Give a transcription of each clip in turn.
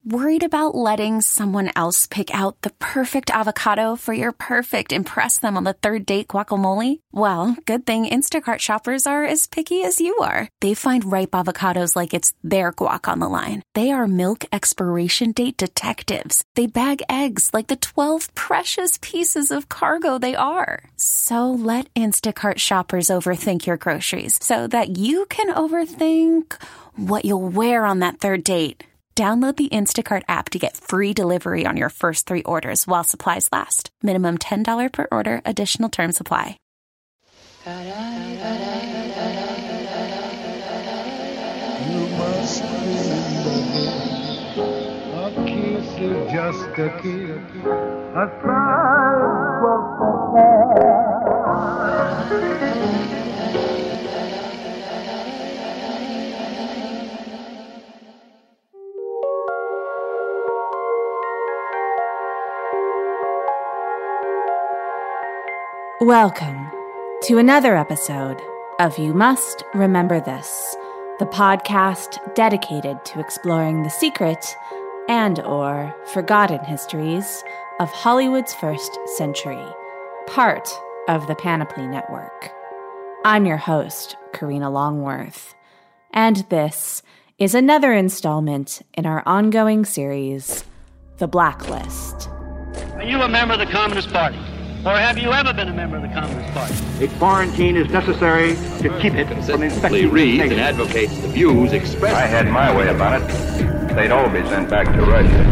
Worried about letting someone else pick out the perfect avocado for your perfect impress them on the third date guacamole? Well, good thing Instacart shoppers are as picky as you are. They find ripe avocados like it's their guac on the line. They are milk expiration date detectives. They bag eggs like the 12 precious pieces of cargo they are. So let Instacart shoppers overthink your groceries so that you can overthink what you'll wear on that third date. Download the Instacart app to get free delivery on your first 3 orders while supplies last. Minimum $10 per order. Additional terms apply. You must remember, a kiss is just a kiss, a cry for Welcome to another episode of You Must Remember This, the podcast dedicated to exploring the secret and/or forgotten histories of Hollywood's first century, part of the Panoply Network. I'm your host, Karina Longworth, and this is another installment in our ongoing series, The Blacklist. Are you a member of the Communist Party? Or have you ever been a member of the Communist Party? A quarantine is necessary to keep it from infecting reads and advocates the views expressed. I had my way about it. They'd all be sent back to Russia.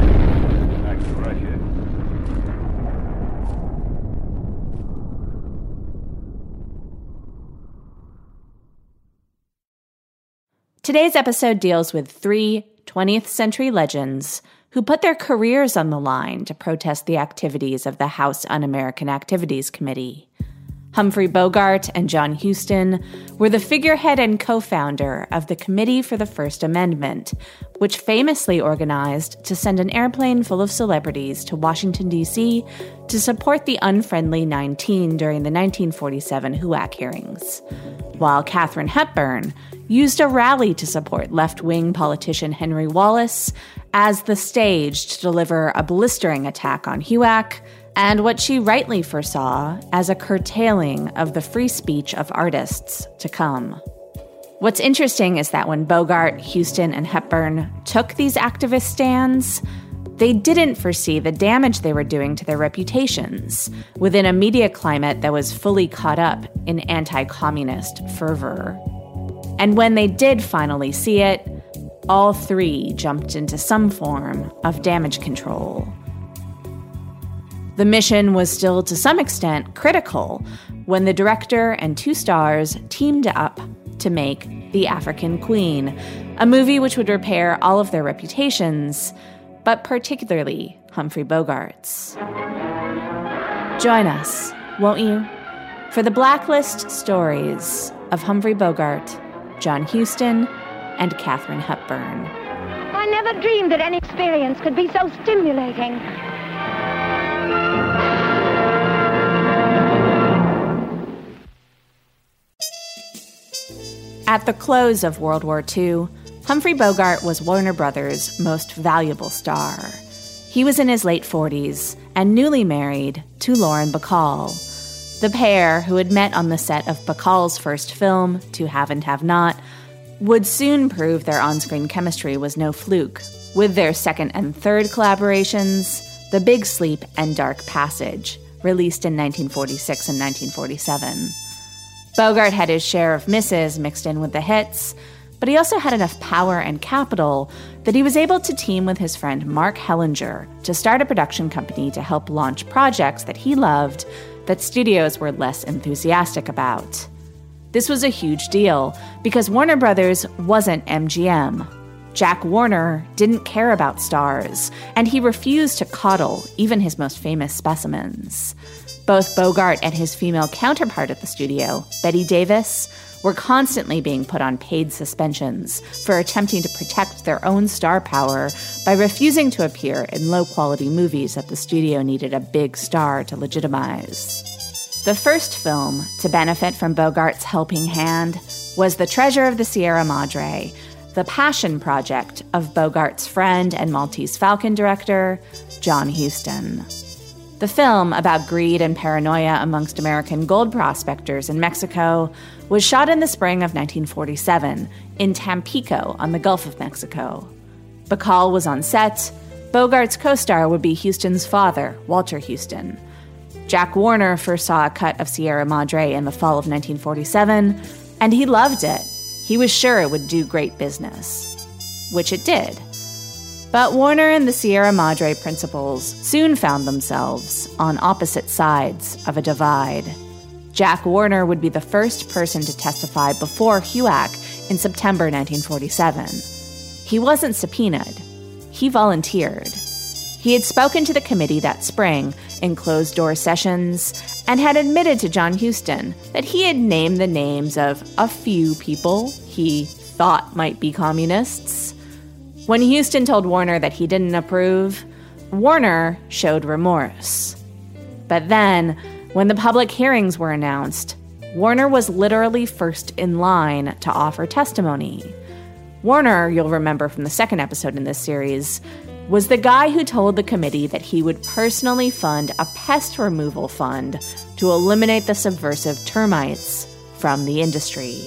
Today's episode deals with 3 20th century legends who put their careers on the line to protest the activities of the House Un-American Activities Committee. Humphrey Bogart and John Huston were the figurehead and co-founder of the Committee for the First Amendment, which famously organized to send an airplane full of celebrities to Washington, D.C. to support the Unfriendly 19 during the 1947 HUAC hearings, while Katharine Hepburn used a rally to support left-wing politician Henry Wallace as the stage to deliver a blistering attack on HUAC and what she rightly foresaw as a curtailing of the free speech of artists to come. What's interesting is that when Bogart, Huston, and Hepburn took these activist stands, they didn't foresee the damage they were doing to their reputations within a media climate that was fully caught up in anti-communist fervor. And when they did finally see it, all 3 jumped into some form of damage control. The mission was still to some extent critical when the director and 2 stars teamed up to make The African Queen, a movie which would repair all of their reputations, but particularly Humphrey Bogart's. Join us, won't you, for the Blacklist stories of Humphrey Bogart, John Huston, and Katharine Hepburn. I never dreamed that an experience could be so stimulating. At the close of World War II, Humphrey Bogart was Warner Brothers' most valuable star. He was in his late 40s and newly married to Lauren Bacall. The pair, who had met on the set of Bacall's first film, To Have and Have Not, would soon prove their on-screen chemistry was no fluke, with their second and third collaborations, The Big Sleep and Dark Passage, released in 1946 and 1947. Bogart had his share of misses mixed in with the hits, but he also had enough power and capital that he was able to team with his friend Mark Hellinger to start a production company to help launch projects that he loved that studios were less enthusiastic about. This was a huge deal because Warner Brothers wasn't MGM. Jack Warner didn't care about stars, and he refused to coddle even his most famous specimens. Both Bogart and his female counterpart at the studio, Bette Davis, were constantly being put on paid suspensions for attempting to protect their own star power by refusing to appear in low-quality movies that the studio needed a big star to legitimize. The first film to benefit from Bogart's helping hand was The Treasure of the Sierra Madre, the passion project of Bogart's friend and Maltese Falcon director, John Huston. The film, about greed and paranoia amongst American gold prospectors in Mexico, was shot in the spring of 1947 in Tampico on the Gulf of Mexico. Bacall was on set. Bogart's co-star would be Huston's father, Walter Huston. Jack Warner first saw a cut of Sierra Madre in the fall of 1947, and he loved it. He was sure it would do great business, which it did. But Warner and the Sierra Madre principals soon found themselves on opposite sides of a divide. Jack Warner would be the first person to testify before HUAC in September 1947. He wasn't subpoenaed. He volunteered. He had spoken to the committee that spring in closed-door sessions and had admitted to John Huston that he had named the names of a few people he thought might be communists. When Huston told Warner that he didn't approve, Warner showed remorse. But then, when the public hearings were announced, Warner was literally first in line to offer testimony. Warner, you'll remember from the second episode in this series, was the guy who told the committee that he would personally fund a pest removal fund to eliminate the subversive termites from the industry.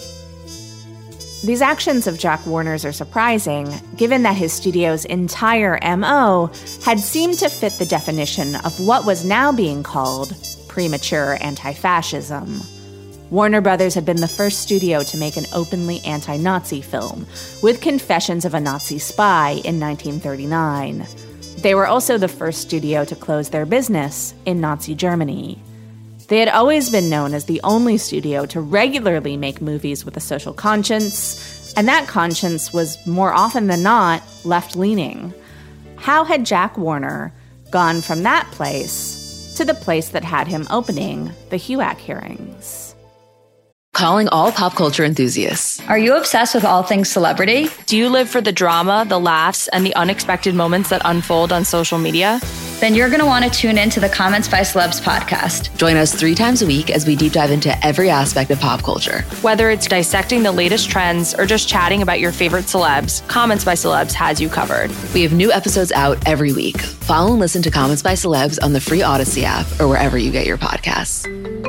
These actions of Jack Warner's are surprising, given that his studio's entire MO had seemed to fit the definition of what was now being called premature anti-fascism. Warner Brothers had been the first studio to make an openly anti-Nazi film, with Confessions of a Nazi Spy in 1939. They were also the first studio to close their business in Nazi Germany. They had always been known as the only studio to regularly make movies with a social conscience, and that conscience was more often than not left-leaning. How had Jack Warner gone from that place to the place that had him opening the HUAC hearings? Calling all pop culture enthusiasts. Are you obsessed with all things celebrity? Do you live for the drama, the laughs, and the unexpected moments that unfold on social media? Then you're going to want to tune in to the Comments by Celebs podcast. Join us 3 times a week as we deep dive into every aspect of pop culture. Whether it's dissecting the latest trends or just chatting about your favorite celebs, Comments by Celebs has you covered. We have new episodes out every week. Follow and listen to Comments by Celebs on the free Odyssey app or wherever you get your podcasts.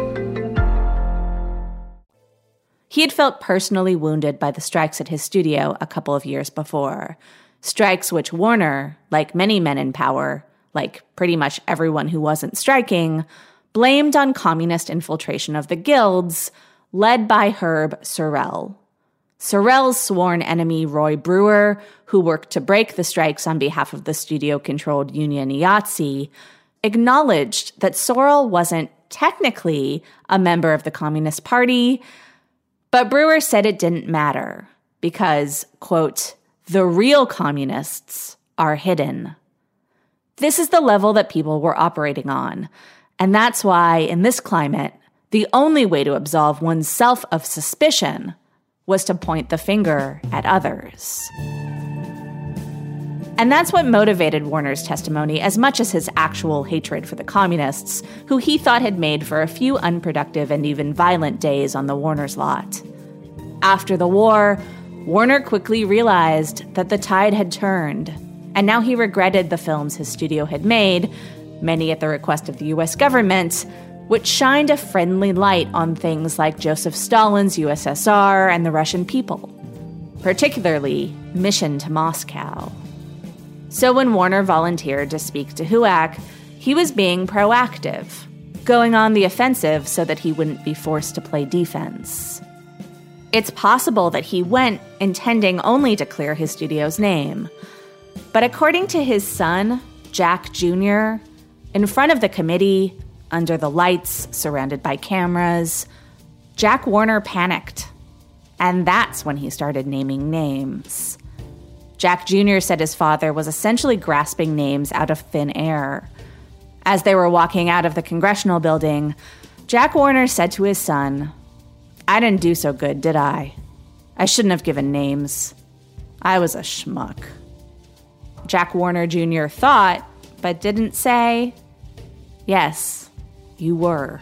He had felt personally wounded by the strikes at his studio a couple of years before. Strikes which Warner, like many men in power, like pretty much everyone who wasn't striking, blamed on communist infiltration of the guilds, led by Herb Sorrell. Sorrell's sworn enemy, Roy Brewer, who worked to break the strikes on behalf of the studio-controlled union IATSE, acknowledged that Sorrell wasn't technically a member of the Communist Party, but Brewer said it didn't matter because, quote, the real communists are hidden. This is the level that people were operating on. And that's why, in this climate, the only way to absolve oneself of suspicion was to point the finger at others. And that's what motivated Warner's testimony as much as his actual hatred for the communists, who he thought had made for a few unproductive and even violent days on the Warner's lot. After the war, Warner quickly realized that the tide had turned, and now he regretted the films his studio had made, many at the request of the U.S. government, which shined a friendly light on things like Joseph Stalin's USSR and the Russian people, particularly Mission to Moscow. So when Warner volunteered to speak to HUAC, he was being proactive, going on the offensive so that he wouldn't be forced to play defense. It's possible that he went intending only to clear his studio's name. But according to his son, Jack Jr., in front of the committee, under the lights, surrounded by cameras, Jack Warner panicked. And that's when he started naming names. Jack Jr. said his father was essentially grasping names out of thin air. As they were walking out of the congressional building, Jack Warner said to his son, "I didn't do so good, did I? I shouldn't have given names. I was a schmuck." Jack Warner Jr. thought, but didn't say, "Yes, you were."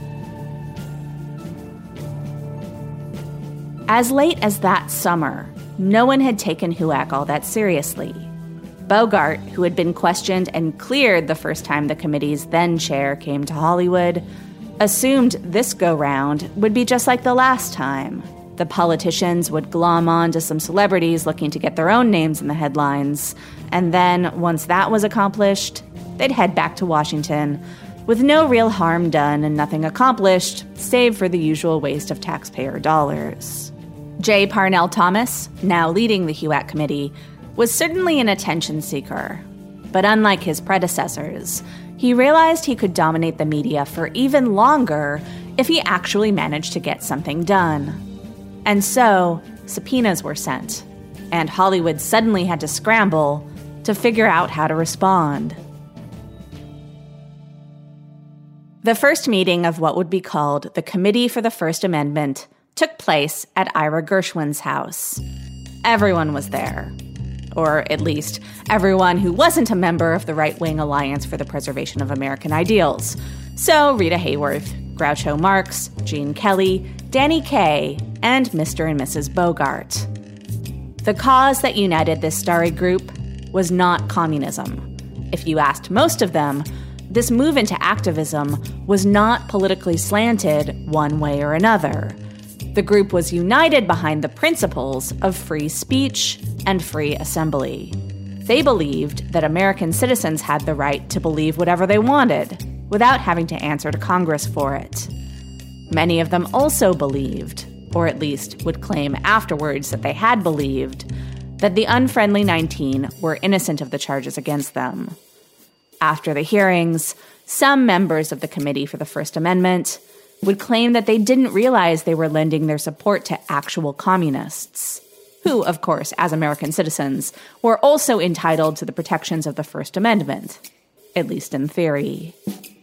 As late as that summer, no one had taken HUAC all that seriously. Bogart, who had been questioned and cleared the first time the committee's then chair came to Hollywood, assumed this go-round would be just like the last time. The politicians would glom on to some celebrities looking to get their own names in the headlines, and then, once that was accomplished, they'd head back to Washington, with no real harm done and nothing accomplished, save for the usual waste of taxpayer dollars. J. Parnell Thomas, now leading the HUAC committee, was certainly an attention seeker. But unlike his predecessors, he realized he could dominate the media for even longer if he actually managed to get something done. And so, subpoenas were sent, and Hollywood suddenly had to scramble to figure out how to respond. The first meeting of what would be called the Committee for the First Amendment took place at Ira Gershwin's house. Everyone was there. Or at least everyone who wasn't a member of the right-wing Alliance for the Preservation of American Ideals. So Rita Hayworth, Groucho Marx, Gene Kelly, Danny Kaye, and Mr. and Mrs. Bogart. The cause that united this starry group was not communism. If you asked most of them, this move into activism was not politically slanted one way or another. The group was united behind the principles of free speech and free assembly. They believed that American citizens had the right to believe whatever they wanted, without having to answer to Congress for it. Many of them also believed, or at least would claim afterwards that they had believed, that the Unfriendly 19 were innocent of the charges against them. After the hearings, some members of the Committee for the First Amendment would claim that they didn't realize they were lending their support to actual communists, who, of course, as American citizens, were also entitled to the protections of the First Amendment, at least in theory.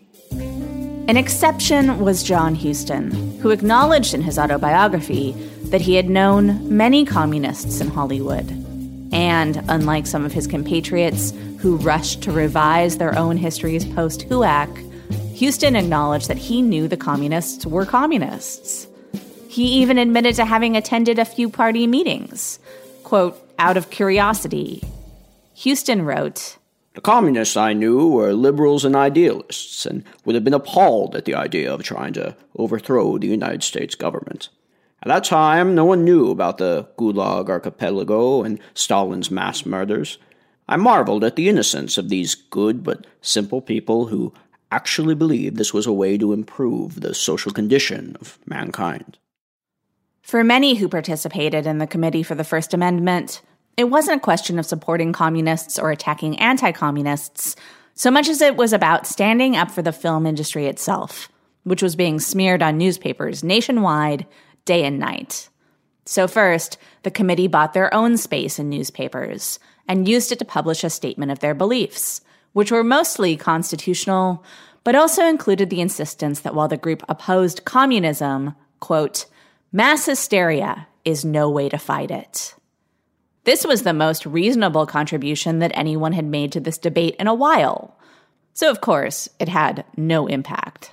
An exception was John Huston, who acknowledged in his autobiography that he had known many communists in Hollywood. And, unlike some of his compatriots who rushed to revise their own histories post-HUAC, Huston acknowledged that he knew the communists were communists. He even admitted to having attended a few party meetings, quote, out of curiosity. Huston wrote, "The communists I knew were liberals and idealists, and would have been appalled at the idea of trying to overthrow the United States government. At that time, no one knew about the Gulag Archipelago and Stalin's mass murders. I marveled at the innocence of these good but simple people who actually believed this was a way to improve the social condition of mankind." For many who participated in the Committee for the First Amendment, it wasn't a question of supporting communists or attacking anti-communists, so much as it was about standing up for the film industry itself, which was being smeared on newspapers nationwide, day and night. So first, the committee bought their own space in newspapers and used it to publish a statement of their beliefs, which were mostly constitutional, but also included the insistence that while the group opposed communism, quote, mass hysteria is no way to fight it. This was the most reasonable contribution that anyone had made to this debate in a while. So, of course, it had no impact.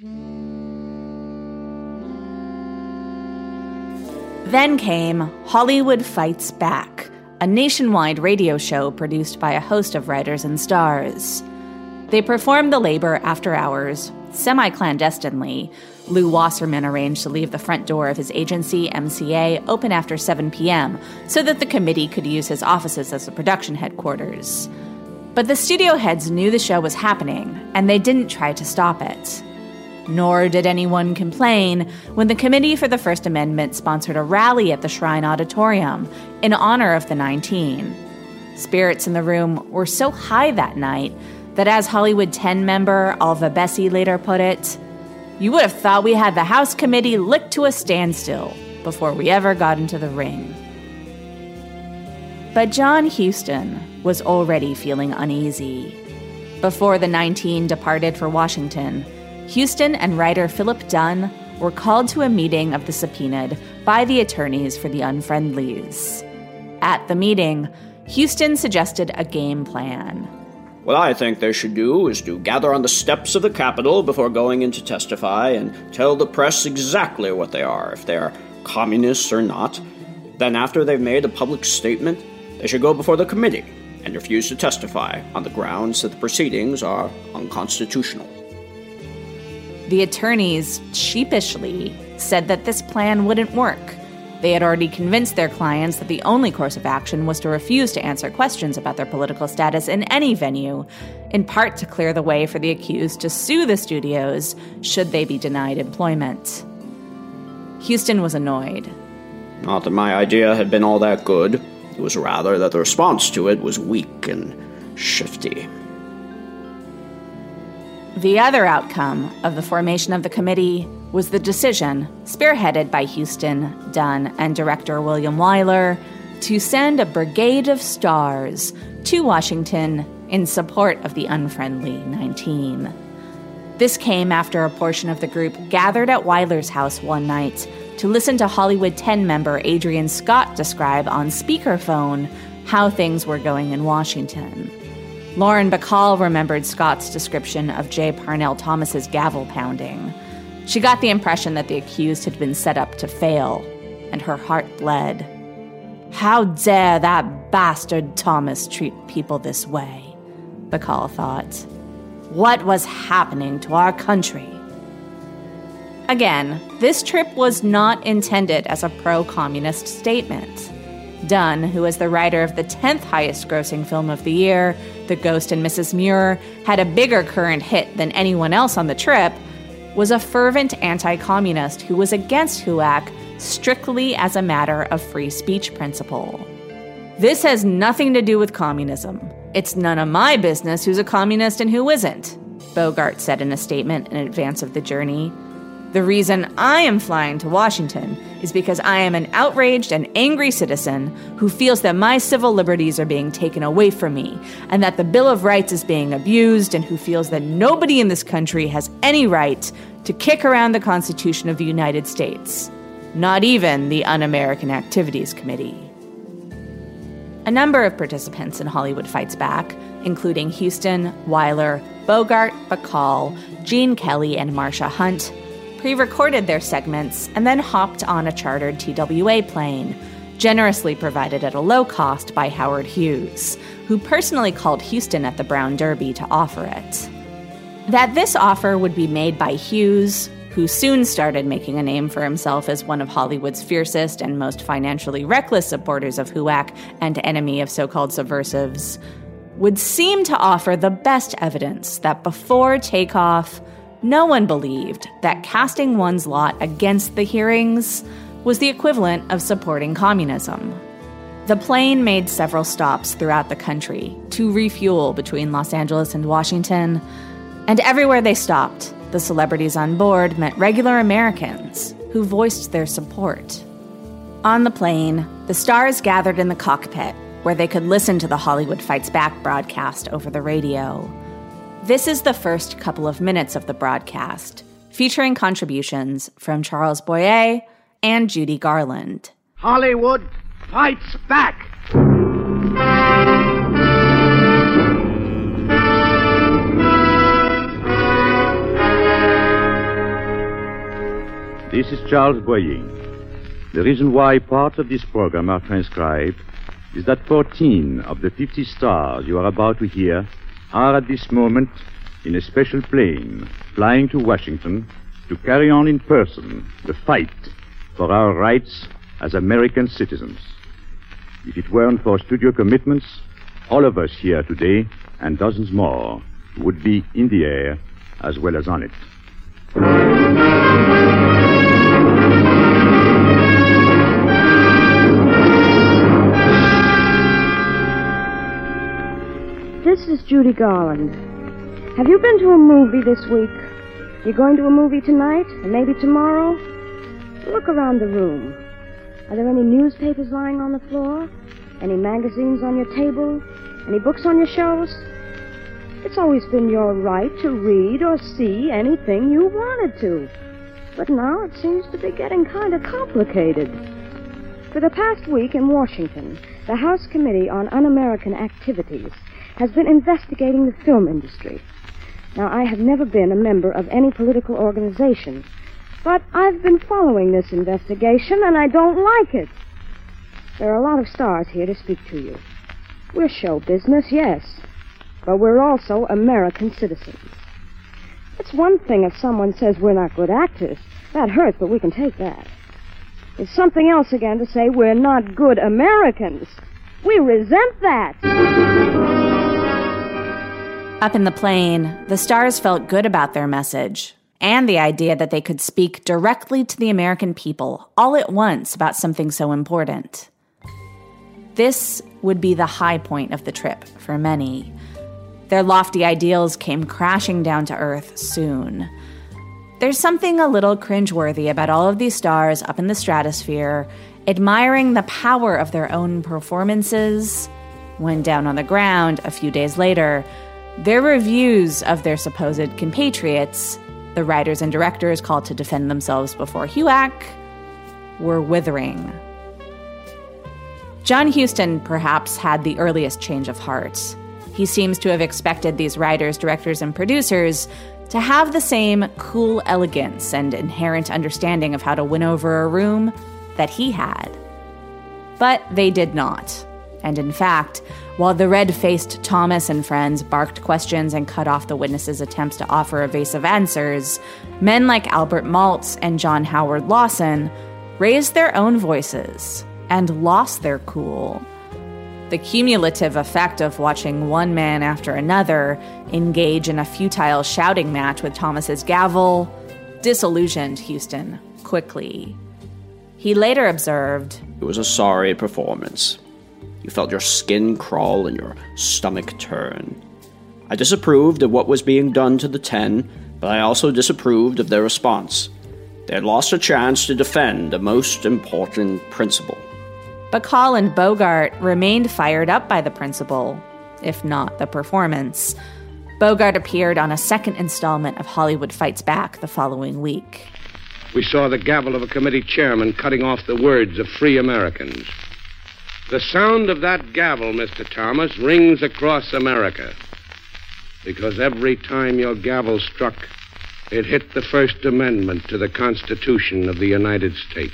Then came Hollywood Fights Back, a nationwide radio show produced by a host of writers and stars. They performed the labor after hours, semi-clandestinely. Lou Wasserman arranged to leave the front door of his agency, MCA, open after 7 p.m. so that the committee could use his offices as the production headquarters. But the studio heads knew the show was happening, and they didn't try to stop it. Nor did anyone complain when the Committee for the First Amendment sponsored a rally at the Shrine Auditorium in honor of the 19. Spirits in the room were so high that night that, as Hollywood 10 member Alva Bessie later put it, you would have thought we had the House Committee licked to a standstill before we ever got into the ring. But John Huston was already feeling uneasy. Before the 19 departed for Washington, Huston and writer Philip Dunn were called to a meeting of the subpoenaed by the attorneys for the Unfriendlies. At the meeting, Huston suggested a game plan. What I think they should do is to gather on the steps of the Capitol before going in to testify and tell the press exactly what they are, if they are communists or not. Then after they've made a public statement, they should go before the committee and refuse to testify on the grounds that the proceedings are unconstitutional. The attorneys sheepishly said that this plan wouldn't work. They had already convinced their clients that the only course of action was to refuse to answer questions about their political status in any venue, in part to clear the way for the accused to sue the studios should they be denied employment. Huston was annoyed. Not that my idea had been all that good. It was rather that the response to it was weak and shifty. The other outcome of the formation of the committee was the decision, spearheaded by Huston, Dunn, and director William Wyler, to send a brigade of stars to Washington in support of the unfriendly 19. This came after a portion of the group gathered at Wyler's house one night to listen to Hollywood 10 member Adrian Scott describe on speakerphone how things were going in Washington. Lauren Bacall remembered Scott's description of J. Parnell Thomas's gavel pounding. She got the impression that the accused had been set up to fail, and her heart bled. How dare that bastard Thomas treat people this way, Bacall thought. What was happening to our country? Again, this trip was not intended as a pro-communist statement. Dunn, who was the writer of the 10th highest-grossing film of the year, The Ghost and Mrs. Muir, had a bigger current hit than anyone else on the trip, was a fervent anti-communist who was against HUAC strictly as a matter of free speech principle. This has nothing to do with communism. It's none of my business who's a communist and who isn't, Bogart said in a statement in advance of the journey. The reason I am flying to Washington is because I am an outraged and angry citizen who feels that my civil liberties are being taken away from me and that the Bill of Rights is being abused and who feels that nobody in this country has any right to kick around the Constitution of the United States, not even the Un-American Activities Committee. A number of participants in Hollywood Fights Back, including Huston, Wyler, Bogart, Bacall, Gene Kelly, and Marsha Hunt, pre-recorded their segments and then hopped on a chartered TWA plane, generously provided at a low cost by Howard Hughes, who personally called Huston at the Brown Derby to offer it. That this offer would be made by Hughes, who soon started making a name for himself as one of Hollywood's fiercest and most financially reckless supporters of HUAC and enemy of so-called subversives, would seem to offer the best evidence that before takeoff, no one believed that casting one's lot against the hearings was the equivalent of supporting communism. The plane made several stops throughout the country to refuel between Los Angeles and Washington, and everywhere they stopped, the celebrities on board met regular Americans who voiced their support. On the plane, the stars gathered in the cockpit where they could listen to the Hollywood Fights Back broadcast over the radio. This is the first couple of minutes of the broadcast, featuring contributions from Charles Boyer and Judy Garland. Hollywood Fights Back! This is Charles Boyer. The reason why parts of this program are transcribed is that 14 of the 50 stars you are about to hear are at this moment in a special plane flying to Washington to carry on in person the fight for our rights as American citizens. If it weren't for studio commitments, all of us here today and dozens more would be in the air as well as on it. This is Judy Garland. Have you been to a movie this week? You going to a movie tonight? And maybe tomorrow? Look around the room. Are there any newspapers lying on the floor? Any magazines on your table? Any books on your shelves? It's always been your right to read or see anything you wanted to. But now it seems to be getting kind of complicated. For the past week in Washington, the House Committee on Un-American Activities has been investigating the film industry. Now, I have never been a member of any political organization, but I've been following this investigation, and I don't like it. There are a lot of stars here to speak to you. We're show business, yes, but we're also American citizens. It's one thing if someone says we're not good actors. That hurts, but we can take that. It's something else again to say we're not good Americans. We resent that. Up in the plane, the stars felt good about their message and the idea that they could speak directly to the American people all at once about something so important. This would be the high point of the trip for many. Their lofty ideals came crashing down to earth soon. There's something a little cringeworthy about all of these stars up in the stratosphere, admiring the power of their own performances, when down on the ground a few days later, their reviews of their supposed compatriots, the writers and directors called to defend themselves before HUAC, were withering. John Huston perhaps had the earliest change of heart. He seems to have expected these writers, directors, and producers to have the same cool elegance and inherent understanding of how to win over a room that he had. But they did not. And in fact, while the red-faced Thomas and friends barked questions and cut off the witnesses' attempts to offer evasive answers, men like Albert Maltz and John Howard Lawson raised their own voices and lost their cool. The cumulative effect of watching one man after another engage in a futile shouting match with Thomas's gavel disillusioned Huston quickly. He later observed, "It was a sorry performance. You felt your skin crawl and your stomach turn. I disapproved of what was being done to the 10, but I also disapproved of their response. They had lost a chance to defend a most important principle." Bacall and Bogart remained fired up by the principle, if not the performance. Bogart appeared on a second installment of Hollywood Fights Back the following week. We saw the gavel of a committee chairman cutting off the words of free Americans. The sound of that gavel, Mr. Thomas, rings across America. Because every time your gavel struck, it hit the First Amendment to the Constitution of the United States.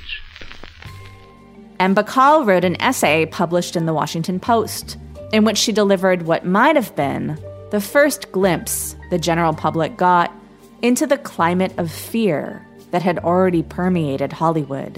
And Bacall wrote an essay published in the Washington Post, in which she delivered what might have been the first glimpse the general public got into the climate of fear that had already permeated Hollywood.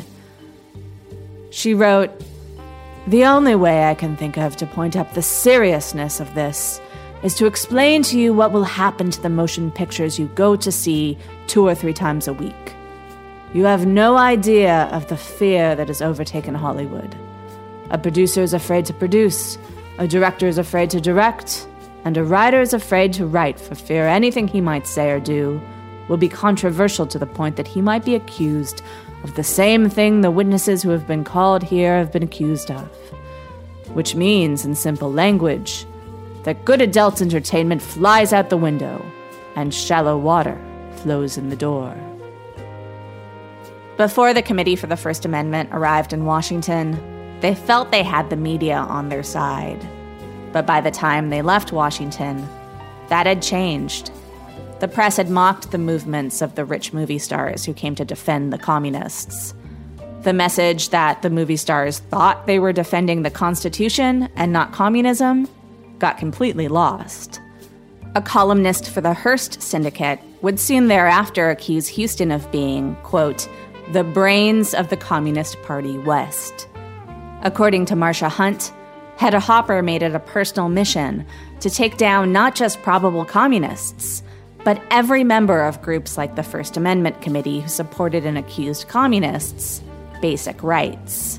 She wrote, "The only way I can think of to point up the seriousness of this is to explain to you what will happen to the motion pictures you go to see 2 or 3 times a week. You have no idea of the fear that has overtaken Hollywood. A producer is afraid to produce, a director is afraid to direct, and a writer is afraid to write for fear anything he might say or do will be controversial to the point that he might be accused of the same thing the witnesses who have been called here have been accused of. Which means, in simple language, that good adult entertainment flies out the window and shallow water flows in the door." Before the Committee for the First Amendment arrived in Washington, they felt they had the media on their side. But by the time they left Washington, that had changed. The press had mocked the movements of the rich movie stars who came to defend the communists. The message that the movie stars thought they were defending the Constitution and not communism got completely lost. A columnist for the Hearst Syndicate would soon thereafter accuse Huston of being, quote, "the brains of the Communist Party West." According to Marcia Hunt, Hedda Hopper made it a personal mission to take down not just probable communists, but every member of groups like the First Amendment Committee who supported and accused communists' basic rights.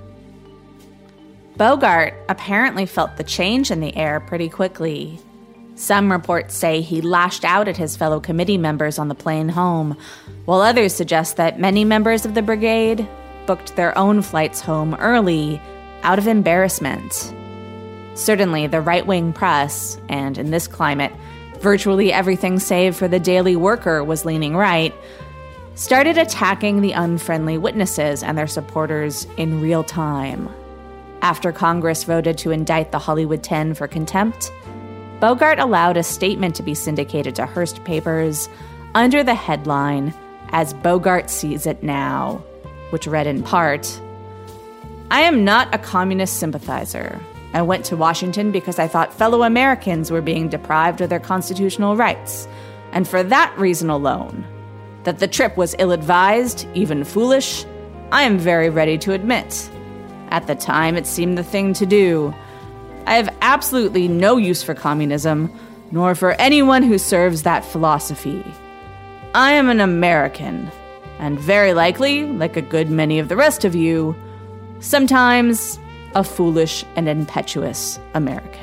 Bogart apparently felt the change in the air pretty quickly. Some reports say he lashed out at his fellow committee members on the plane home, while others suggest that many members of the brigade booked their own flights home early out of embarrassment. Certainly, the right-wing press, and in this climate, virtually everything save for the Daily Worker was leaning right, started attacking the unfriendly witnesses and their supporters in real time. After Congress voted to indict the Hollywood 10 for contempt, Bogart allowed a statement to be syndicated to Hearst papers under the headline, "As Bogart Sees It Now," which read in part, I am not a communist sympathizer. I went to Washington because I thought fellow Americans were being deprived of their constitutional rights, and for that reason alone, that the trip was ill-advised, even foolish, I am very ready to admit. At the time, it seemed the thing to do. I have absolutely no use for communism, nor for anyone who serves that philosophy. I am an American, and very likely, like a good many of the rest of you, sometimes a foolish and impetuous American.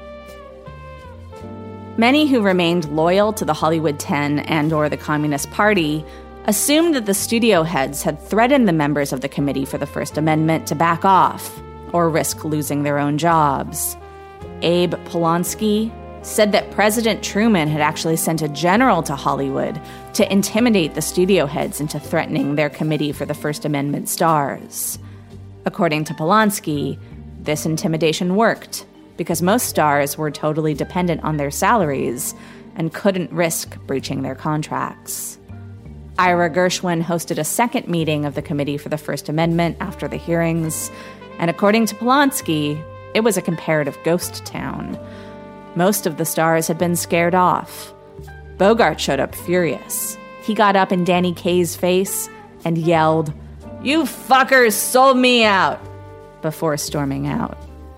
Many who remained loyal to the Hollywood 10 and/or the Communist Party assumed that the studio heads had threatened the members of the Committee for the First Amendment to back off or risk losing their own jobs. Abe Polonsky said that President Truman had actually sent a general to Hollywood to intimidate the studio heads into threatening their Committee for the First Amendment stars. According to Polonsky, this intimidation worked because most stars were totally dependent on their salaries and couldn't risk breaching their contracts. Ira Gershwin hosted a second meeting of the Committee for the First Amendment after the hearings, and according to Polonsky, it was a comparative ghost town. Most of the stars had been scared off. Bogart showed up furious. He got up in Danny Kaye's face and yelled, "You fuckers sold me out!" before storming out.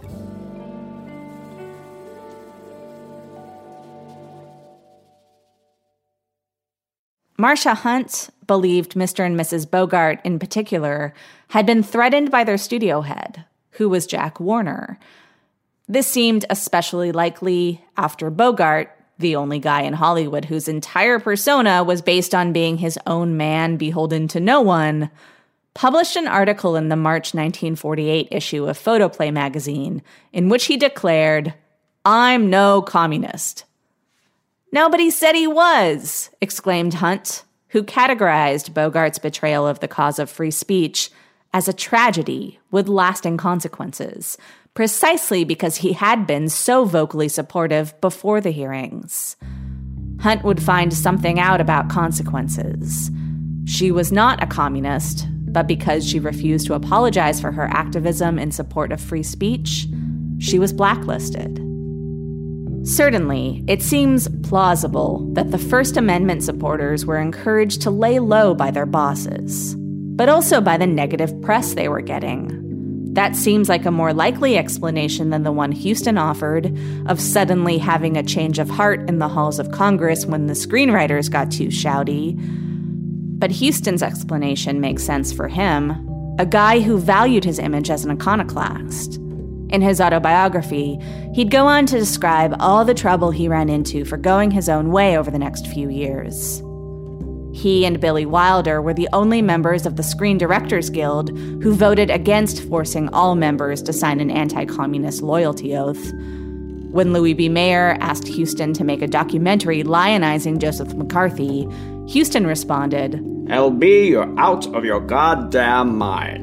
Marcia Hunt believed Mr. and Mrs. Bogart, in particular, had been threatened by their studio head, who was Jack Warner. This seemed especially likely after Bogart, the only guy in Hollywood whose entire persona was based on being his own man beholden to no one, published an article in the March 1948 issue of Photoplay magazine in which he declared, "I'm no communist." "Nobody said he was," exclaimed Hunt, who categorized Bogart's betrayal of the cause of free speech as a tragedy with lasting consequences, precisely because he had been so vocally supportive before the hearings. Hunt would find something out about consequences. She was not a communist, but because she refused to apologize for her activism in support of free speech, she was blacklisted. Certainly, it seems plausible that the First Amendment supporters were encouraged to lay low by their bosses, but also by the negative press they were getting. That seems like a more likely explanation than the one Huston offered of suddenly having a change of heart in the halls of Congress when the screenwriters got too shouty. But Huston's explanation makes sense for him, a guy who valued his image as an iconoclast. In his autobiography, he'd go on to describe all the trouble he ran into for going his own way over the next few years. He and Billy Wilder were the only members of the Screen Directors Guild who voted against forcing all members to sign an anti-communist loyalty oath. When Louis B. Mayer asked Huston to make a documentary lionizing Joseph McCarthy, Huston responded, "LB, you're out of your goddamn mind."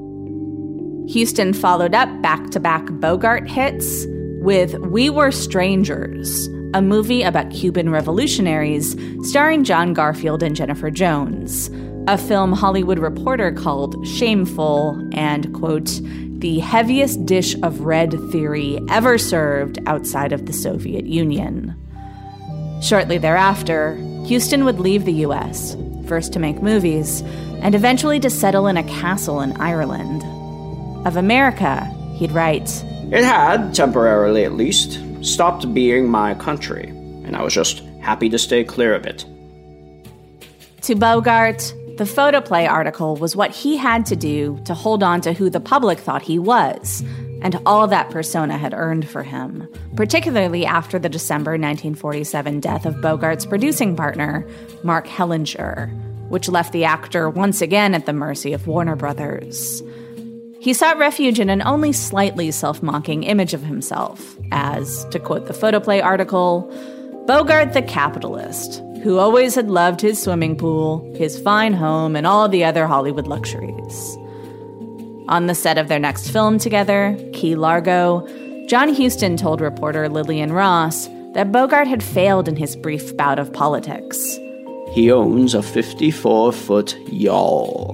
Huston followed up back-to-back Bogart hits with We Were Strangers, a movie about Cuban revolutionaries starring John Garfield and Jennifer Jones, a film Hollywood Reporter called shameful and, quote, the heaviest dish of red theory ever served outside of the Soviet Union. Shortly thereafter, Huston would leave the U.S., first to make movies, and eventually to settle in a castle in Ireland. Of America, he'd write, "It had, temporarily at least, stopped being my country, and I was just happy to stay clear of it." To Bogart, the Photoplay article was what he had to do to hold on to who the public thought he was, and all that persona had earned for him, particularly after the December 1947 death of Bogart's producing partner, Mark Hellinger, which left the actor once again at the mercy of Warner Brothers. He sought refuge in an only slightly self-mocking image of himself as, to quote the Photoplay article, Bogart the capitalist, who always had loved his swimming pool, his fine home, and all the other Hollywood luxuries. On the set of their next film together, Key Largo, John Huston told reporter Lillian Ross that Bogart had failed in his brief bout of politics. "He owns a 54-foot yawl.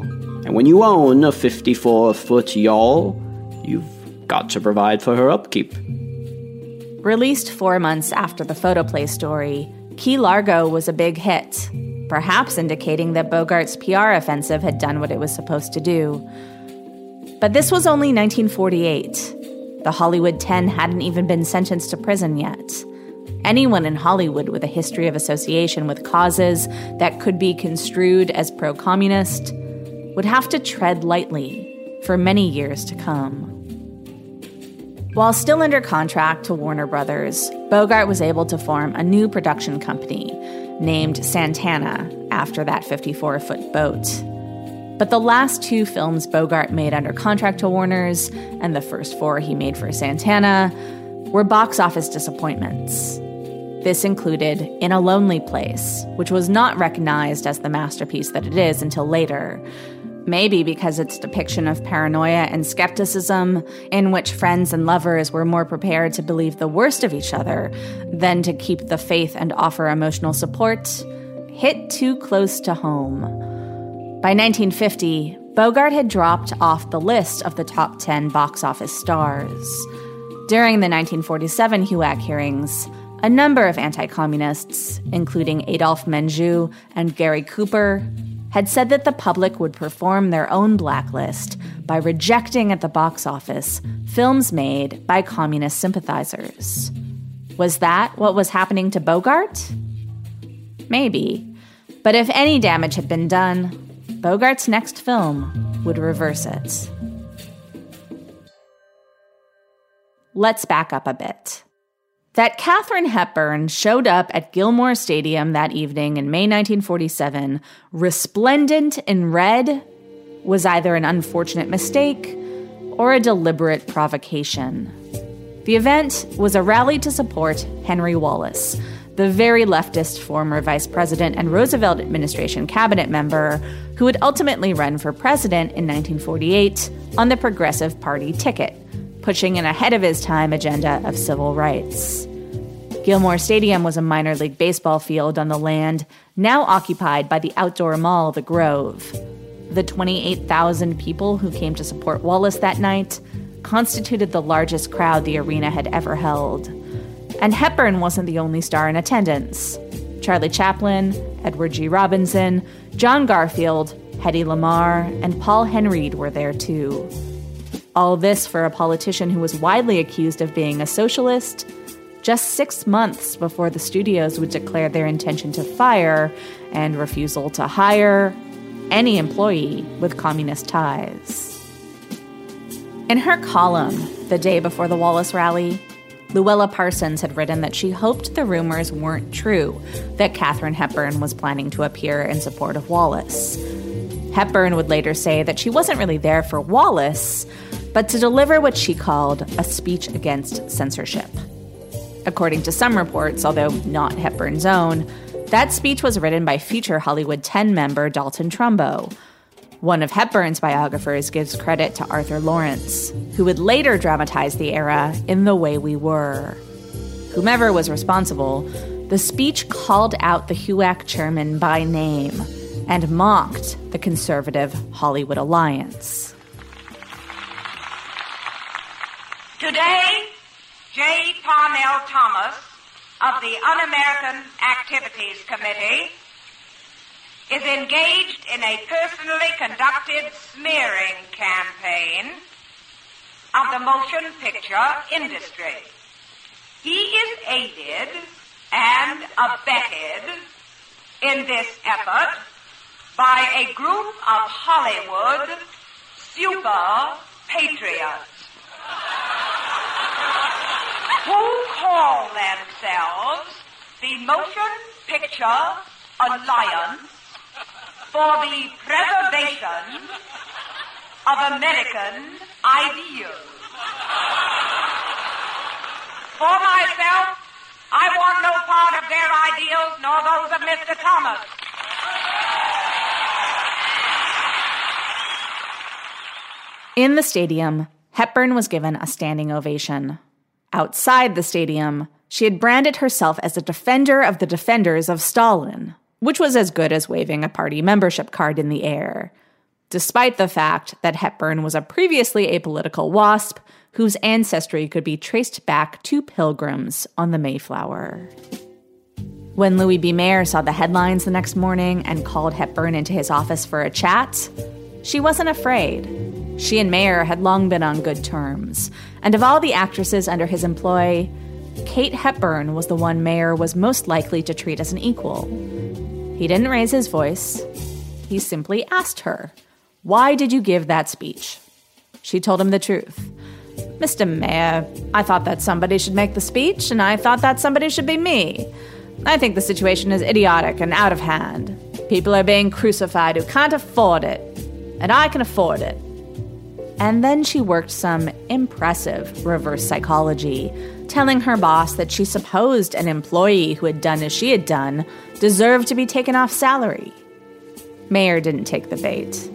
And when you own a 54-foot yawl, you've got to provide for her upkeep. Released 4 months after the photoplay story, Key Largo was a big hit, perhaps indicating that Bogart's PR offensive had done what it was supposed to do. But this was only 1948. The Hollywood 10 hadn't even been sentenced to prison yet. Anyone in Hollywood with a history of association with causes that could be construed as pro-communist would have to tread lightly for many years to come. While still under contract to Warner Brothers, Bogart was able to form a new production company named Santana after that 54-foot boat. But the last 2 films Bogart made under contract to Warner's, and the first 4 he made for Santana, were box office disappointments. This included In a Lonely Place, which was not recognized as the masterpiece that it is until later, maybe because its depiction of paranoia and skepticism, in which friends and lovers were more prepared to believe the worst of each other than to keep the faith and offer emotional support, hit too close to home. By 1950, Bogart had dropped off the list of the top 10 box office stars. During the 1947 HUAC hearings, a number of anti-communists, including Adolphe Menjou and Gary Cooper, had said that the public would perform their own blacklist by rejecting at the box office films made by communist sympathizers. Was that what was happening to Bogart? Maybe. But if any damage had been done, Bogart's next film would reverse it. Let's back up a bit. That Katharine Hepburn showed up at Gilmore Stadium that evening in May 1947, resplendent in red, was either an unfortunate mistake or a deliberate provocation. The event was a rally to support Henry Wallace, the very leftist former vice president and Roosevelt administration cabinet member who would ultimately run for president in 1948 on the Progressive Party ticket, pushing an ahead-of-his-time agenda of civil rights. Gilmore Stadium was a minor league baseball field on the land now occupied by the outdoor mall, The Grove. The 28,000 people who came to support Wallace that night constituted the largest crowd the arena had ever held. And Hepburn wasn't the only star in attendance. Charlie Chaplin, Edward G. Robinson, John Garfield, Hedy Lamarr, and Paul Henreid were there too. All this for a politician who was widely accused of being a socialist, just 6 months before the studios would declare their intention to fire and refusal to hire any employee with communist ties. In her column, the day before the Wallace rally, Luella Parsons had written that she hoped the rumors weren't true that Katharine Hepburn was planning to appear in support of Wallace. Hepburn would later say that she wasn't really there for Wallace, but to deliver what she called a speech against censorship. According to some reports, although not Hepburn's own, that speech was written by future Hollywood 10 member Dalton Trumbo. One of Hepburn's biographers gives credit to Arthur Lawrence, who would later dramatize the era in The Way We Were. Whomever was responsible, the speech called out the HUAC chairman by name and mocked the conservative Hollywood Alliance. Today, J. Parnell Thomas of the Un-American Activities Committee is engaged in a personally conducted smearing campaign of the motion picture industry. He is aided and abetted in this effort by a group of Hollywood super patriots who call themselves the Motion Picture Alliance for the Preservation of American Ideals. For myself, I want no part of their ideals nor those of Mr. Thomas. In the stadium, Hepburn was given a standing ovation. Outside the stadium, she had branded herself as a defender of the defenders of Stalin, which was as good as waving a party membership card in the air. despite the fact that Hepburn was a previously apolitical WASP whose ancestry could be traced back to Pilgrims on the Mayflower. When Louis B. Mayer saw the headlines the next morning and called Hepburn into his office for a chat, she wasn't afraid. She and Mayer had long been on good terms, and of all the actresses under his employ, Kate Hepburn was the one Mayer was most likely to treat as an equal. He didn't raise his voice. He simply asked her, "Why did you give that speech?" She told him the truth. "Mr. Mayer, I thought that somebody should make the speech, and I thought that somebody should be me. I think the situation is idiotic and out of hand. People are being crucified who can't afford it, and I can afford it." And then she worked some impressive reverse psychology, telling her boss that she supposed an employee who had done as she had done deserved to be taken off salary. Mayer didn't take the bait.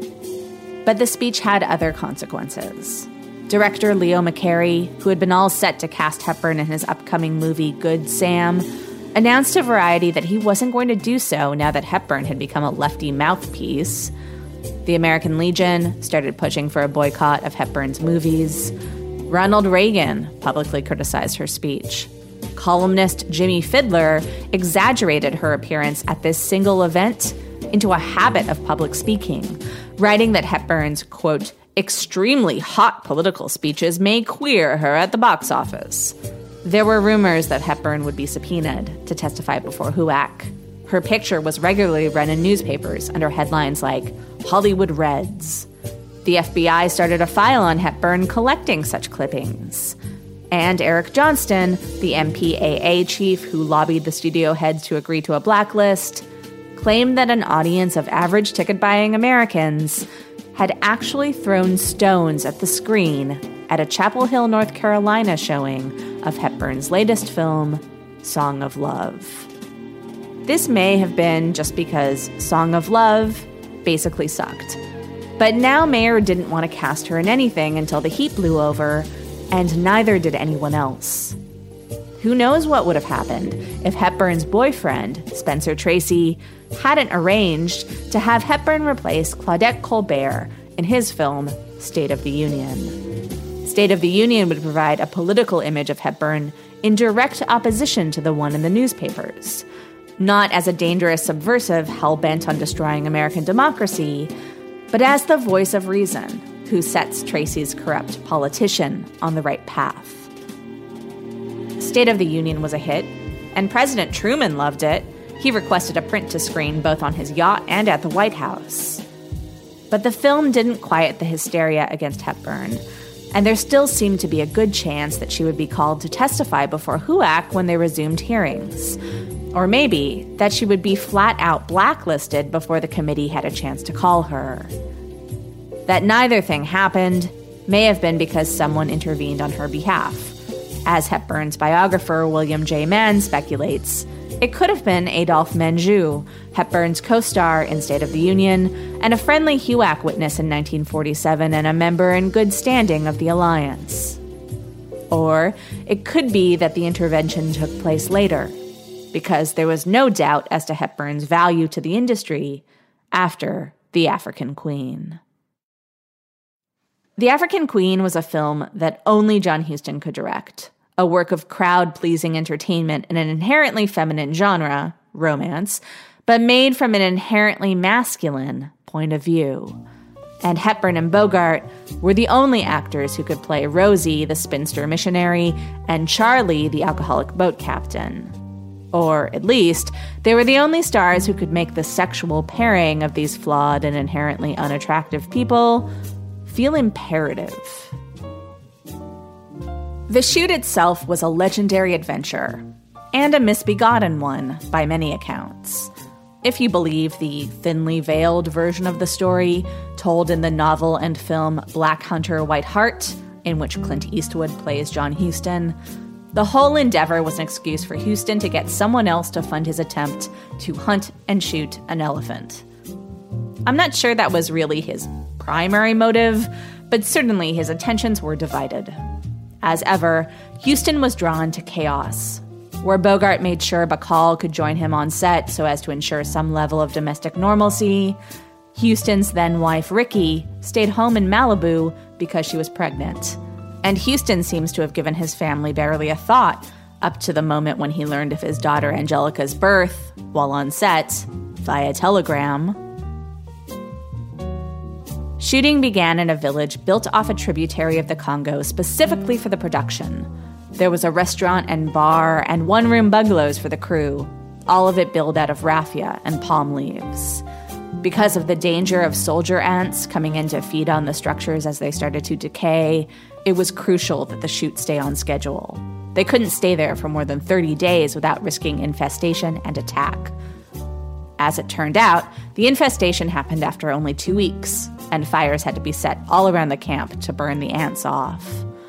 But the speech had other consequences. Director Leo McCarey, who had been all set to cast Hepburn in his upcoming movie Good Sam, announced to Variety that he wasn't going to do so now that Hepburn had become a lefty mouthpiece. The American Legion started pushing for a boycott of Hepburn's movies. Ronald Reagan publicly criticized her speech. Columnist Jimmy Fidler exaggerated her appearance at this single event into a habit of public speaking, writing that Hepburn's, quote, extremely hot political speeches may queer her at the box office. There were rumors that Hepburn would be subpoenaed to testify before HUAC. Her picture was regularly run in newspapers under headlines like Hollywood Reds. The FBI started a file on Hepburn collecting such clippings. And Eric Johnston, the MPAA chief who lobbied the studio heads to agree to a blacklist, claimed that an audience of average ticket-buying Americans had actually thrown stones at the screen at a Chapel Hill, North Carolina showing of Hepburn's latest film, Song of Love. This may have been just because Song of Love basically sucked. But now Mayer didn't want to cast her in anything until the heat blew over, and neither did anyone else. Who knows what would have happened if Hepburn's boyfriend, Spencer Tracy, hadn't arranged to have Hepburn replace Claudette Colbert in his film State of the Union. State of the Union would provide a political image of Hepburn in direct opposition to the one in the newspapers, not as a dangerous subversive hell-bent on destroying American democracy, but as the voice of reason who sets Tracy's corrupt politician on the right path. State of the Union was a hit, and President Truman loved it. He requested a print to screen both on his yacht and at the White House. But the film didn't quiet the hysteria against Hepburn, and there still seemed to be a good chance that she would be called to testify before HUAC when they resumed hearings. Or maybe that she would be flat out blacklisted before the committee had a chance to call her. That neither thing happened may have been because someone intervened on her behalf. As Hepburn's biographer William J. Mann speculates, it could have been Adolphe Menjou, Hepburn's co-star in State of the Union, and a friendly HUAC witness in 1947 and a member in good standing of the Alliance. Or it could be that the intervention took place later, because there was no doubt as to Hepburn's value to the industry after The African Queen. The African Queen was a film that only John Huston could direct, a work of crowd-pleasing entertainment in an inherently feminine genre, romance, but made from an inherently masculine point of view. And Hepburn and Bogart were the only actors who could play Rosie, the spinster missionary, and Charlie, the alcoholic boat captain. Or, at least, they were the only stars who could make the sexual pairing of these flawed and inherently unattractive people feel imperative. The shoot itself was a legendary adventure, and a misbegotten one by many accounts. If you believe the thinly veiled version of the story told in the novel and film Black Hunter, White Heart, in which Clint Eastwood plays John Huston, the whole endeavor was an excuse for Huston to get someone else to fund his attempt to hunt and shoot an elephant. I'm not sure that was really his primary motive, but certainly his attentions were divided. As ever, Huston was drawn to chaos. Where Bogart made sure Bacall could join him on set so as to ensure some level of domestic normalcy, Huston's then-wife, Ricky, stayed home in Malibu because she was pregnant. And Huston seems to have given his family barely a thought up to the moment when he learned of his daughter Angelica's birth while on set via telegram. Shooting began in a village built off a tributary of the Congo specifically for the production. There was a restaurant and bar and one-room bungalows for the crew, all of it built out of raffia and palm leaves. Because of the danger of soldier ants coming in to feed on the structures as they started to decay, it was crucial that the shoot stay on schedule. They couldn't stay there for more than 30 days without risking infestation and attack. As it turned out, the infestation happened after only 2 weeks, and fires had to be set all around the camp to burn the ants off.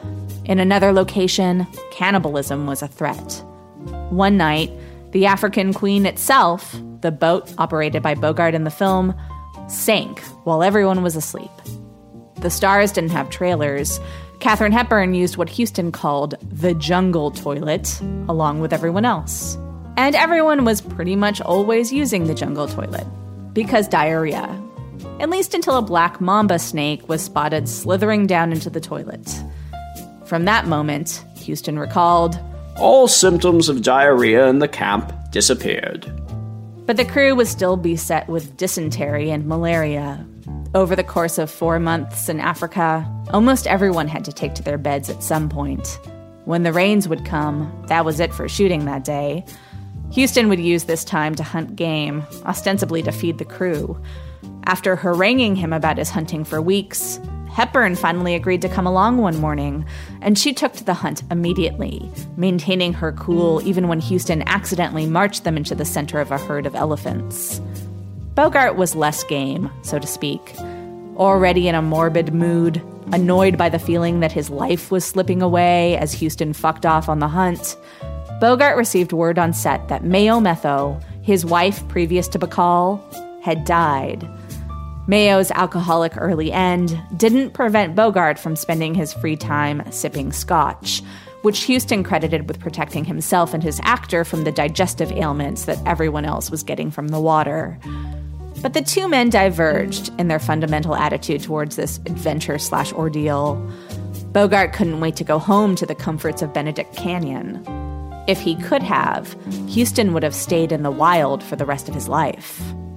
In another location, cannibalism was a threat. One night, the African Queen itself, the boat operated by Bogart in the film, sank while everyone was asleep. The stars didn't have trailers. Katharine Hepburn used what Huston called the jungle toilet, along with everyone else. And everyone was pretty much always using the jungle toilet. Because diarrhea. At least until a black mamba snake was spotted slithering down into the toilet. From that moment, Huston recalled, all symptoms of diarrhea in the camp disappeared. But the crew was still beset with dysentery and malaria. Over the course of 4 months in Africa, almost everyone had to take to their beds at some point. When the rains would come, that was it for shooting that day. Huston would use this time to hunt game, ostensibly to feed the crew. After haranguing him about his hunting for weeks, Hepburn finally agreed to come along one morning, and she took to the hunt immediately, maintaining her cool even when Huston accidentally marched them into the center of a herd of elephants. Bogart was less game, so to speak. Already in a morbid mood, annoyed by the feeling that his life was slipping away as Huston fucked off on the hunt, Bogart received word on set that Mayo Metho, his wife previous to Bacall, had died. Mayo's alcoholic early end didn't prevent Bogart from spending his free time sipping scotch, which Huston credited with protecting himself and his actor from the digestive ailments that everyone else was getting from the water. But the two men diverged in their fundamental attitude towards this adventure/ordeal. Bogart couldn't wait to go home to the comforts of Benedict Canyon. If he could have, Huston would have stayed in the wild for the rest of his life.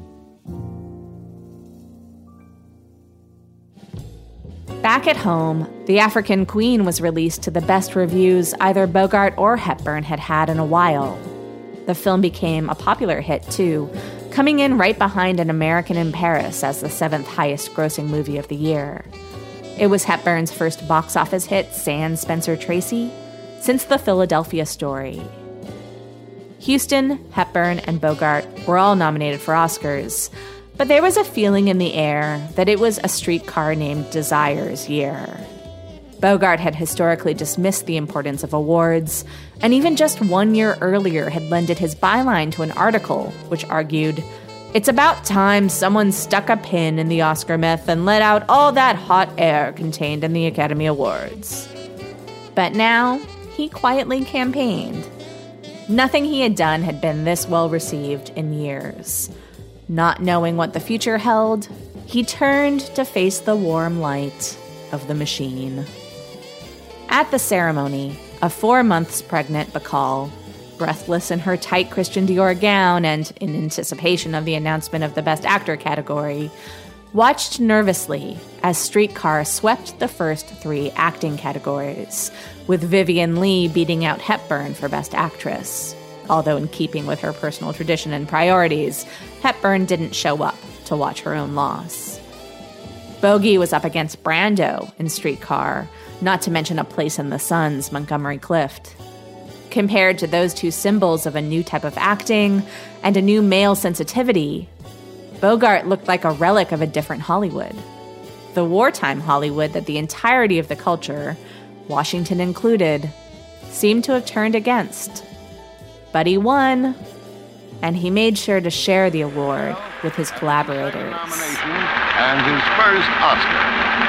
Back at home, The African Queen was released to the best reviews either Bogart or Hepburn had had in a while. The film became a popular hit, too, coming in right behind An American in Paris as the 7th highest-grossing movie of the year. It was Hepburn's first box office hit, sans Spencer Tracy, since The Philadelphia Story. Huston, Hepburn, and Bogart were all nominated for Oscars, but there was a feeling in the air that it was A Streetcar Named Desire's year. Bogart had historically dismissed the importance of awards, and even just 1 year earlier had lended his byline to an article which argued, "It's about time someone stuck a pin in the Oscar myth and let out all that hot air contained in the Academy Awards." But now, he quietly campaigned. Nothing he had done had been this well received in years. Not knowing what the future held, he turned to face the warm light of the machine. At the ceremony, a 4 months pregnant Bacall, breathless in her tight Christian Dior gown and in anticipation of the announcement of the Best Actor category, watched nervously as Streetcar swept the first 3 acting categories, with Vivien Leigh beating out Hepburn for Best Actress. Although in keeping with her personal tradition and priorities, Hepburn didn't show up to watch her own loss. Bogey was up against Brando in Streetcar, not to mention A Place in the Sun's Montgomery Clift. Compared to those two symbols of a new type of acting and a new male sensitivity, Bogart looked like a relic of a different Hollywood. The wartime Hollywood that the entirety of the culture, Washington included, seemed to have turned against. But he won, and he made sure to share the award with his collaborators. And his first Oscar.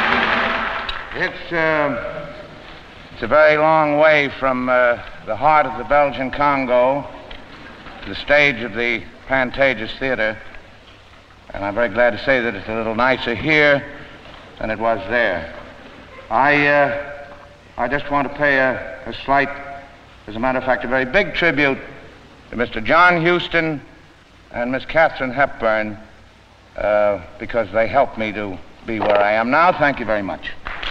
It's a very long way from the heart of the Belgian Congo to the stage of the Pantages Theater. And I'm very glad to say that it's a little nicer here than it was there. I just want to pay a slight, as a matter of fact, a very big tribute to Mr. John Huston and Miss Katharine Hepburn because they helped me to be where I am now. Thank you very much.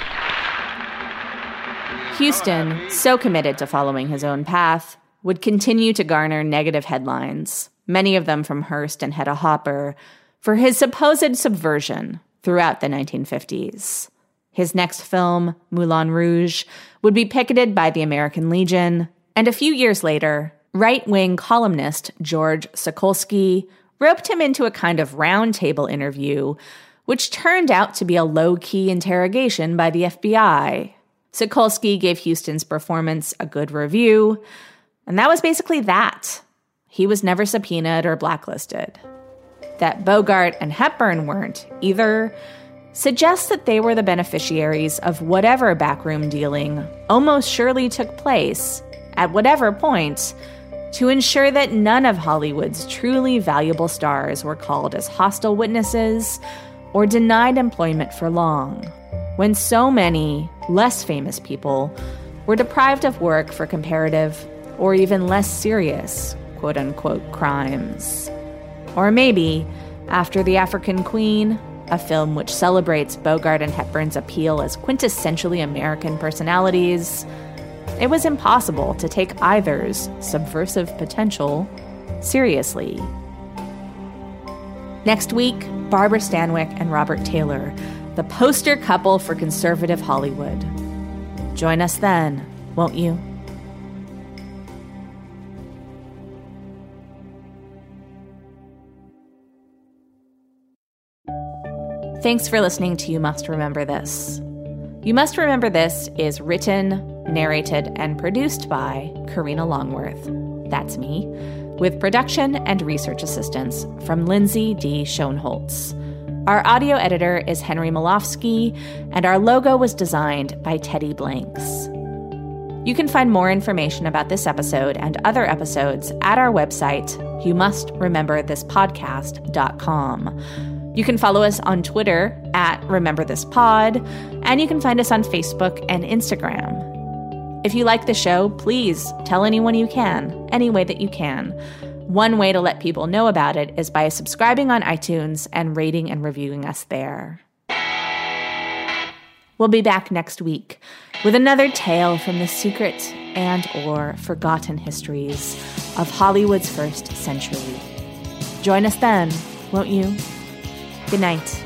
Huston, so committed to following his own path, would continue to garner negative headlines, many of them from Hearst and Hedda Hopper, for his supposed subversion throughout the 1950s. His next film, Moulin Rouge, would be picketed by the American Legion, and a few years later, right-wing columnist George Sokolsky roped him into a kind of roundtable interview, which turned out to be a low-key interrogation by the FBI. Sokolsky gave Huston's performance a good review, and that was basically that. He was never subpoenaed or blacklisted. That Bogart and Hepburn weren't either suggests that they were the beneficiaries of whatever backroom dealing almost surely took place, at whatever point, to ensure that none of Hollywood's truly valuable stars were called as hostile witnesses or denied employment for long, when so many less famous people were deprived of work for comparative or even less serious, quote-unquote, crimes. Or maybe, after The African Queen, a film which celebrates Bogart and Hepburn's appeal as quintessentially American personalities, it was impossible to take either's subversive potential seriously. Next week, Barbara Stanwyck and Robert Taylor, the poster couple for conservative Hollywood. Join us then, won't you? Thanks for listening to You Must Remember This. You Must Remember This is written, narrated, and produced by Karina Longworth. That's me, with production and research assistance from Lindsay D. Schoenholtz. Our audio editor is Henry Malofsky, and our logo was designed by Teddy Blanks. You can find more information about this episode and other episodes at our website, youmustrememberthispodcast.com. You can follow us on Twitter at RememberThisPod, and you can find us on Facebook and Instagram. If you like the show, please tell anyone you can, any way that you can. One way to let people know about it is by subscribing on iTunes and rating and reviewing us there. We'll be back next week with another tale from the secret and/or forgotten histories of Hollywood's first century. Join us then, won't you? Good night.